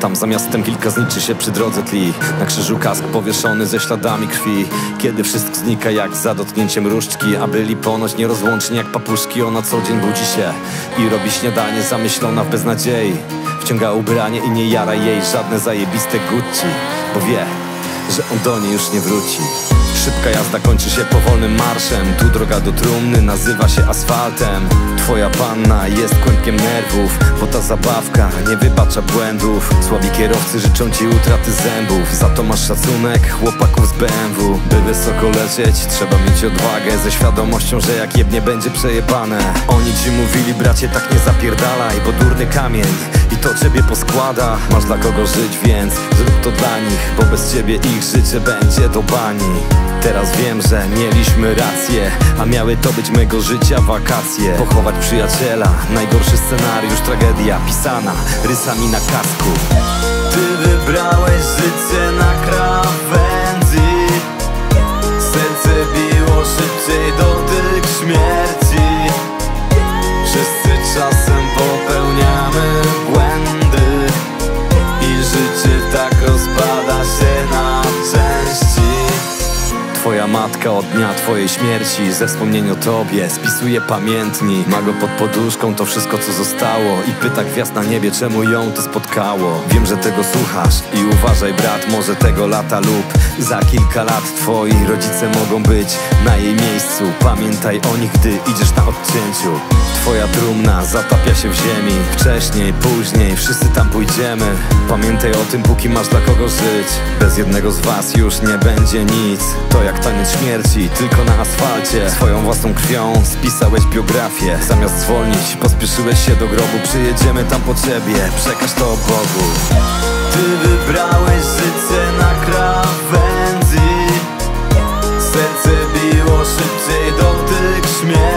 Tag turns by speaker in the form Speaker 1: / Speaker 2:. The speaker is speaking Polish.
Speaker 1: Tam za miastem kilka zniczy się przy drodze tli. Na krzyżu kask powieszony ze śladami krwi. Kiedy wszystko znika jak za dotknięciem różdżki, a byli ponoć nierozłączni jak papuszki. Ona co dzień budzi się i robi śniadanie, zamyślona w beznadziei. Wciąga ubranie i nie jara jej żadne zajebiste Gucci, bo wie, że on do niej już nie wróci. Szybka jazda kończy się powolnym marszem. Tu droga do trumny nazywa się asfaltem. Twoja panna jest kłębkiem nerwów, bo ta zabawka nie wybacza błędów. Słabi kierowcy życzą ci utraty zębów, za to masz szacunek chłopaków z BMW. By wysoko lecieć trzeba mieć odwagę, ze świadomością, że jak jebnie będzie przejebane. Oni ci mówili bracie tak nie zapierdalaj, bo durny kamień i to ciebie poskłada. Masz dla kogo żyć, więc zrób to dla nich, bo bez ciebie ich życie będzie do bani. Teraz wiem, że mieliśmy rację, a miały to być mego życia wakacje. Pochować przyjaciela, najgorszy scenariusz, tragedia pisana rysami na kasku. Ty wybrałeś życie na krawędzi, serce biło szybciej, dotyk śmierci. Wszyscy czasem popełniamy błędy i życie tak rozpada się na części. Twoja matka od dnia twojej śmierci ze wspomnień o tobie spisuje pamiętnik. Ma go pod poduszką to wszystko co zostało i pyta gwiazd na niebie czemu ją to spotkało. Wiem, że tego słuchasz i uważaj brat, może tego lata lub za kilka lat twoi rodzice mogą być na jej miejscu. Pamiętaj o nich, gdy idziesz na odcięciu. Twoja trumna zatapia się w ziemi, wcześniej, później, wszyscy tam pójdziemy. Pamiętaj o tym, póki masz dla kogo żyć. Bez jednego z was już nie będzie nic. To jak taniec śmierci, tylko na asfalcie. Swoją własną krwią spisałeś biografię. Zamiast zwolnić, pospieszyłeś się do grobu. Przyjedziemy tam po ciebie, przekaż to Bogu. Ty wybrałeś życie na krawędzi, serce biło szybciej, dotyk śmierci.